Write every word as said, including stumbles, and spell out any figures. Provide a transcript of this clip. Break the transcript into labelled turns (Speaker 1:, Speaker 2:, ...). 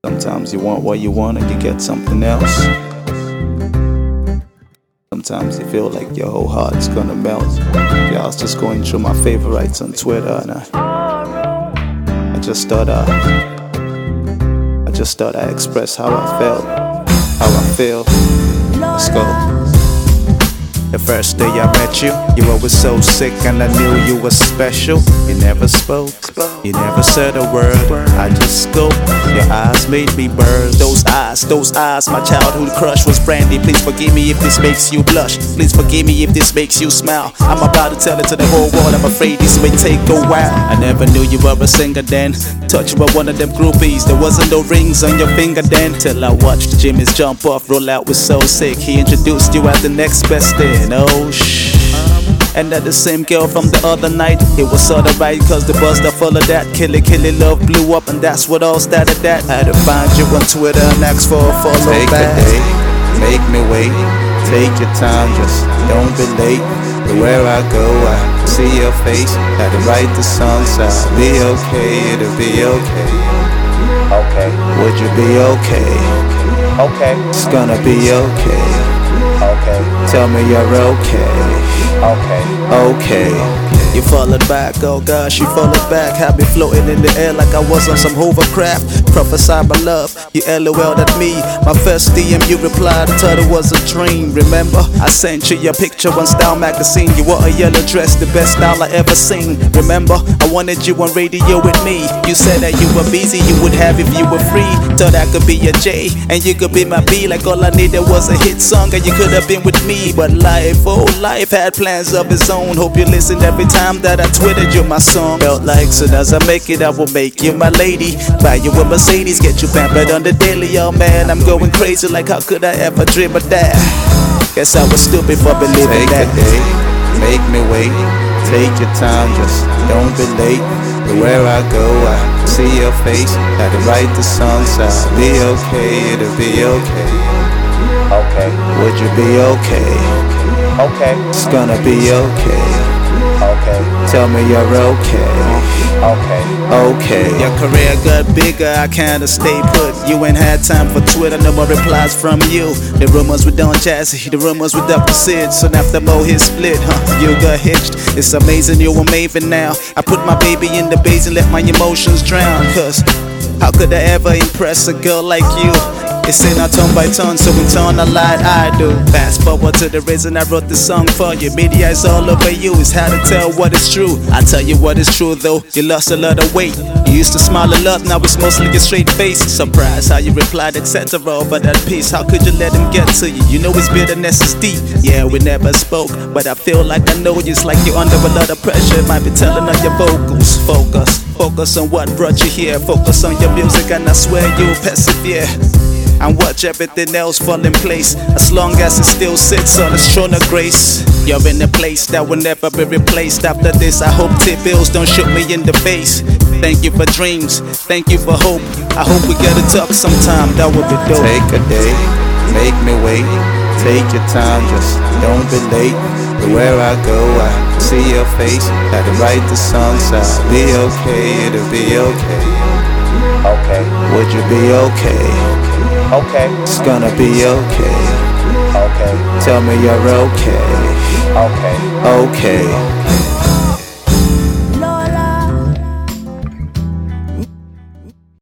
Speaker 1: Sometimes you want what you want and you get something else. Sometimes you feel like your whole heart's gonna melt. Yeah, I was just going through my favorites on Twitter and I, I just thought I, I just thought I'd express how I felt, how I feel. Let's go. The first day I met you, you were so sick and I knew you were special. You never spoke, you never said a word. I just scoped, your eyes made me burn. Those eyes, those eyes, my childhood crush was Brandy. Please forgive me if this makes you blush. Please forgive me if this makes you smile. I'm about to tell it to the whole world, I'm afraid this may take a while. I never knew you were a singer then. Touched by one of them groupies, there wasn't no rings on your finger then. Till I watched Jimmy's jump off, roll out, was so sick. He introduced you as the next best thing. Oh shh. And that the same girl from the other night. It was sorta right, cause the buzz that followed that Killy Killy love blew up, and that's what all started that. Had to find you on Twitter and ask for a follow
Speaker 2: Take
Speaker 1: back.
Speaker 2: a day, make me wait. Take your time, just don't be late. Where I go, I see your face. Had to write the songs, I'll be okay, it'll be okay.
Speaker 1: Okay,
Speaker 2: Would you be okay?
Speaker 1: okay,
Speaker 2: It's gonna be okay.
Speaker 1: okay,
Speaker 2: Tell me you're okay.
Speaker 1: okay.
Speaker 2: Okay.
Speaker 1: You followed back, oh gosh, you followed back. Had me floating in the air like I was on some hovercraft. Prophesy my love, you LOL'd at me. My first D M you replied, I thought it was a dream. Remember, I sent you your picture on Style magazine. You wore a yellow dress, the best style I ever seen. Remember, I wanted you on radio with me. You said that you were busy, you would have if you were free. Thought I could be your J, and you could be my B. Like all I needed was a hit song, and you could have been with me. But life, oh life had plans of its own. Hope you listened every time that I twittered you my song. Felt like soon as I make it, I will make you my lady. Buy you a Mercedes, get you pampered on the daily. Oh man, I'm going crazy, like how could I ever dream of that? Guess I was stupid for believing
Speaker 2: Take
Speaker 1: that.
Speaker 2: a day, make me wait. Take your time, just don't be late. Where I go, I see your face. Had to write the songs, I'll be okay, it'll be okay.
Speaker 1: Okay,
Speaker 2: Would you be okay?
Speaker 1: okay,
Speaker 2: It's gonna be okay.
Speaker 1: okay,
Speaker 2: Tell me you're okay.
Speaker 1: okay.
Speaker 2: Okay.
Speaker 1: Your career got bigger, I kinda stay put. You ain't had time for Twitter, no more replies from you. The rumors with Don Jazzy, the rumors with Doctor Sid. Soon after Mo hit split, huh? You got hitched. It's amazing you're amazing now. I put my baby in the base and let my emotions drown. Cause how could I ever impress a girl like you? It's in our turn by turn, so in turn I lied, I do. Fast forward to the reason I wrote this song for you. Media is all over you, it's how to tell what is true. I tell you what is true though, you lost a lot of weight. You used to smile a lot, now it's mostly a straight face. Surprised how you replied, et cetera over that piece. How could you let him get to you? You know his bitterness is deep. Yeah, we never spoke, but I feel like I know you. It's like you're under a lot of pressure, it might be telling on your vocals. Focus, focus on what brought you here. Focus on your music and I swear you'll persevere. And watch everything else fall in place, as long as it still sits on its throne of grace. You're in a place that will never be replaced. After this, I hope T-bills don't shoot me in the face. Thank you for dreams, thank you for hope. I hope we get to talk sometime, that would be dope.
Speaker 2: Take a day, make me wait. Take your time, just don't be late. Where I go, I see your face. Had to write the songs, I'll be okay, it'll be okay.
Speaker 1: Okay,
Speaker 2: Would you be okay?
Speaker 1: okay,
Speaker 2: It's gonna be okay.
Speaker 1: okay,
Speaker 2: Tell me you're okay.
Speaker 1: okay.
Speaker 2: Okay.